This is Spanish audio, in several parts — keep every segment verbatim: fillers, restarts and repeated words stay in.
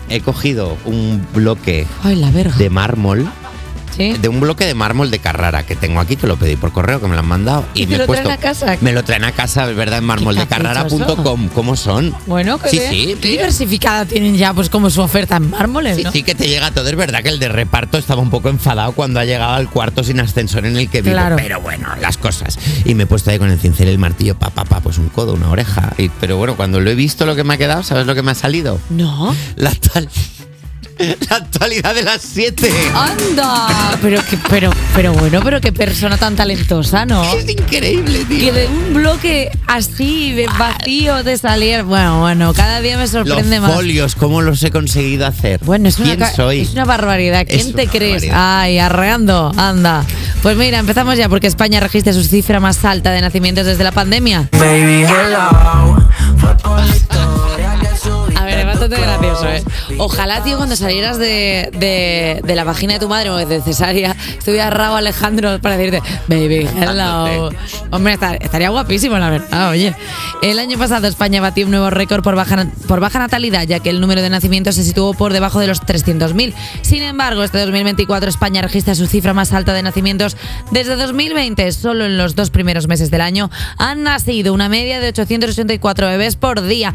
he cogido un bloque Ay, la verga. de mármol. ¿Sí? De un bloque de mármol de Carrara que tengo aquí, que lo pedí por correo, que me lo han mandado. ¿Y, y te me lo he puesto, traen a casa? Me lo traen a casa, ¿verdad? En mármol de carrara punto com. ¿Cómo son? Bueno, que sí, bien. sí, Qué mira. diversificada tienen ya, pues como su oferta en mármoles, Sí, ¿no? sí, que te llega todo. Es verdad que el de reparto estaba un poco enfadado cuando ha llegado al cuarto sin ascensor en el que vivo. Claro. Pero bueno, las cosas. Y me he puesto ahí con el cincel y el martillo, pa, pa, pa, pues un codo, una oreja. Y, pero bueno, cuando lo he visto, lo que me ha quedado, ¿sabes lo que me ha salido? No. La actual... La actualidad de las siete. ¡Anda! Pero, que, pero, pero bueno, pero qué persona tan talentosa, ¿no? Es increíble, tío. Que de un bloque así, de vacío, de salir. Bueno, bueno, cada día me sorprende Los más. folios, ¿cómo los he conseguido hacer? Bueno, es una, ¿Quién soy? es una barbaridad. ¿Quién Es te una crees? barbaridad. Ay, arreando, anda. Pues mira, empezamos ya porque España registra su cifra más alta de nacimientos desde la pandemia. Baby, hello. Fue por la historia que subí. A ver, es bastante gracioso, ¿eh? Ojalá, tío, cuando salieras de, de, de la vagina de tu madre o de cesárea, estuviera Raúl Alejandro para decirte, baby, hello. Hombre, estar- estaría guapísimo, la verdad, oye. El año pasado España batió un nuevo récord por baja, por baja natalidad, ya que el número de nacimientos se situó por debajo de los trescientos mil. Sin embargo, este dos mil veinticuatro España registra su cifra más alta de nacimientos desde dos mil veinte. Solo en los dos primeros meses del año han nacido una media de ochocientos ochenta y cuatro bebés por día.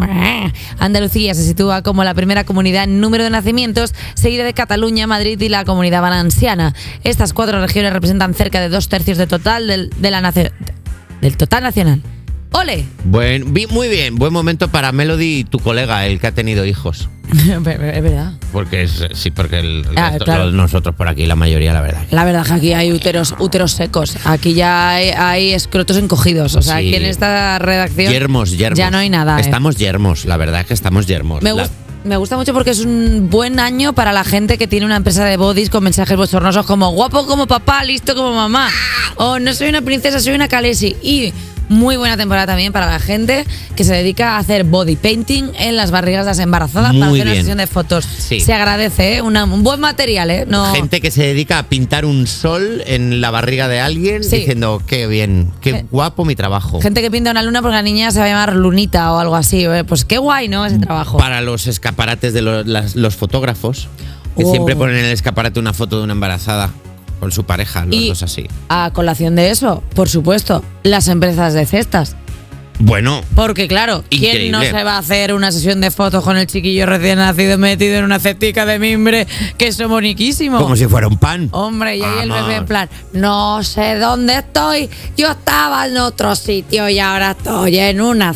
Andalucía se sitúa como la primera comunidad en número de nacimientos, seguida de Cataluña, Madrid y la Comunidad Valenciana. Estas cuatro regiones representan cerca de dos tercios del total del, de la nacio- del total nacional. ¡Ole! Buen, vi- muy bien, buen momento para Melody, tu colega, el que ha tenido hijos. Es verdad. Porque es, sí, porque el, el Ah, resto- claro. los- nosotros por aquí, la mayoría, la verdad. La verdad es que aquí hay úteros, úteros secos. Aquí ya hay, hay escrotos encogidos. O sea, Sí. aquí en esta redacción Yermos, yermos. ya no hay nada. ¿eh? Estamos yermos, la verdad es que estamos yermos. Me, La- gust- me gusta mucho porque es un buen año para la gente que tiene una empresa de bodies con mensajes bochornosos como guapo como papá, listo como mamá. O no soy una princesa, soy una Khaleesi. Y muy buena temporada también para la gente que se dedica a hacer body painting en las barrigas de las embarazadas para Muy hacer una bien. sesión de fotos. Sí. Se agradece, ¿eh? Una- un buen material, ¿eh? No, Gente que se dedica a pintar un sol en la barriga de alguien Sí. diciendo, qué bien, qué Gen- guapo mi trabajo. Gente que pinta una luna porque la niña se va a llamar Lunita o algo así. ¿eh? Pues qué guay, ¿no? Ese trabajo. Para los escaparates de los, las- los fotógrafos, que Oh. siempre ponen en el escaparate una foto de una embarazada con su pareja, los Y dos así. a colación de eso, por supuesto, las empresas de cestas. Bueno, Porque claro, ¿quién no Increíble. se va a hacer una sesión de fotos con el chiquillo recién nacido metido en una cestica de mimbre que es boniquísimo? como si fuera un pan. Hombre, y ahí el Vamos. bebé en plan, no sé dónde estoy, yo estaba en otro sitio y ahora estoy en una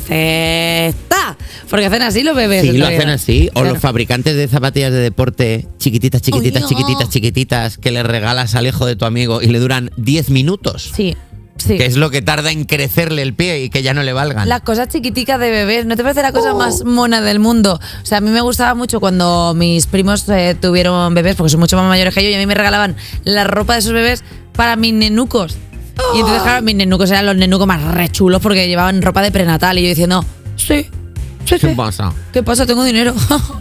cesta. Porque hacen así los bebés. Sí, en lo realidad. hacen así. O Claro. los fabricantes de zapatillas de deporte, chiquititas, chiquititas, Uy, no. chiquititas, chiquititas, que le regalas al hijo de tu amigo y le duran diez minutos. Sí, sí. Que es lo que tarda en crecerle el pie y que ya no le valgan. Las cosas chiquiticas de bebés, ¿no te parece la Oh. cosa más mona del mundo? O sea, a mí me gustaba mucho cuando mis primos eh, tuvieron bebés, porque son mucho más mayores que yo, y a mí me regalaban la ropa de esos bebés para mis nenucos. Y entonces, claro, mis nenucos eran los nenucos más rechulos porque llevaban ropa de prenatal. Y yo diciendo, sí, sí, sí. ¿Qué pasa? ¿Qué pasa? Tengo dinero.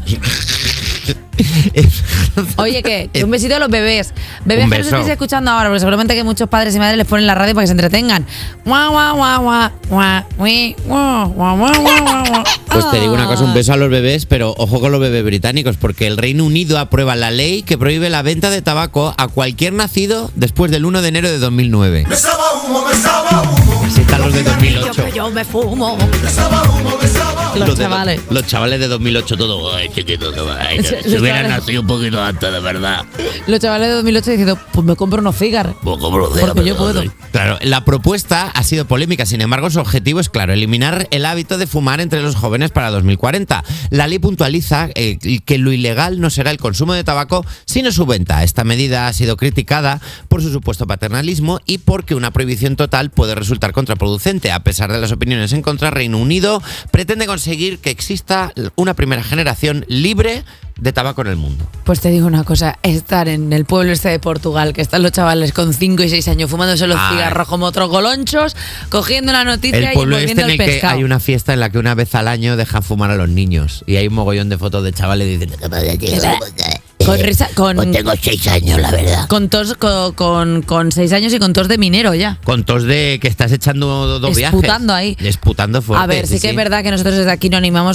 Oye, ¿qué? Que un besito a los bebés. Bebés Un que nos beso. estéis escuchando ahora, porque seguramente que muchos padres y madres les ponen la radio para que se entretengan. Guau, guau, guau, guau, guau, ui, guau, guau, guau, guau, guau. Pues te digo una cosa, un beso a los bebés, pero ojo con los bebés británicos, porque el Reino Unido aprueba la ley que prohíbe la venta de tabaco a cualquier nacido después del uno de enero de dos mil nueve. Me sabe a humo, me sabe a humo. Así están los de dos mil ocho. Que yo me fumo. Me sabe a humo, me sabe a humo. Los Los de- chavales. los chavales de dos mil ocho, todo. Ay, chiquito, que va, ay, Sí, si los hubieran chavales. nacido un poquito antes, de verdad. Los chavales de dos mil ocho diciendo, pues me compro unos cigarros. Pues, ¿cómo lo Porque dejan? yo puedo. Claro, la propuesta ha sido polémica, sin embargo, su objetivo es claro, eliminar el hábito de fumar entre los jóvenes para dos mil cuarenta. La ley puntualiza eh, que lo ilegal no será el consumo de tabaco, sino su venta. Esta medida ha sido criticada por su supuesto paternalismo y porque una prohibición total puede resultar contraproducente. A pesar de las opiniones en contra, Reino Unido pretende conseguir que exista una primera generación libre de tabaco en el mundo. Pues te digo una cosa, estar en el pueblo este de Portugal, que están los chavales con cinco y seis años fumándose los Ah. cigarros como otros golonchos, cogiendo una noticia El y pueblo este envolviendo en el el que pescado. hay una fiesta en la que una vez al año dejan fumar a los niños y hay un mogollón de fotos de chavales diciendo que me Con risa, con, Pues tengo seis años, la verdad. con tos, con, con, con seis años y con tos de minero ya. Con tos de que estás echando dos viajes. Esputando ahí. Esputando fuerte. A ver, sí, que es verdad que nosotros desde aquí no animamos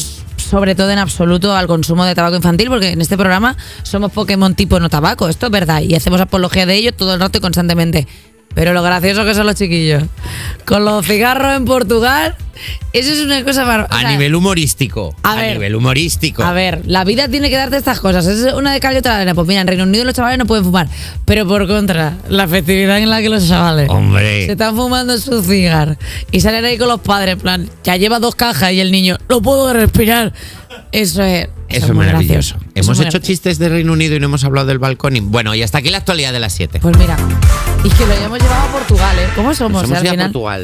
sobre todo en absoluto al consumo de tabaco infantil, porque en este programa somos Pokémon tipo no tabaco, esto es verdad, y hacemos apología de ello todo el rato y constantemente. Pero lo gracioso que son los chiquillos. Con los cigarros en Portugal, eso es una cosa bar- A o sea, nivel humorístico. a A, ver, nivel humorístico. A ver, la vida tiene que darte estas cosas. Es una de cal y otra de arena. Pues mira, en Reino Unido los chavales no pueden fumar. Pero por contra, la festividad en la que los chavales Hombre. se están fumando su cigarro y salen ahí con los padres, en plan, ya lleva dos cajas y el niño, no puedo respirar. Eso es. Eso es muy maravilloso. gracioso. Eso Hemos es muy hecho gracioso. chistes de Reino Unido y no hemos hablado del balcón. Y, bueno, y hasta aquí la actualidad de las siete. Pues mira, y que lo hayamos llevado a Portugal, ¿eh? ¿Cómo somos? Nos eh, hemos al ido a final? Portugal.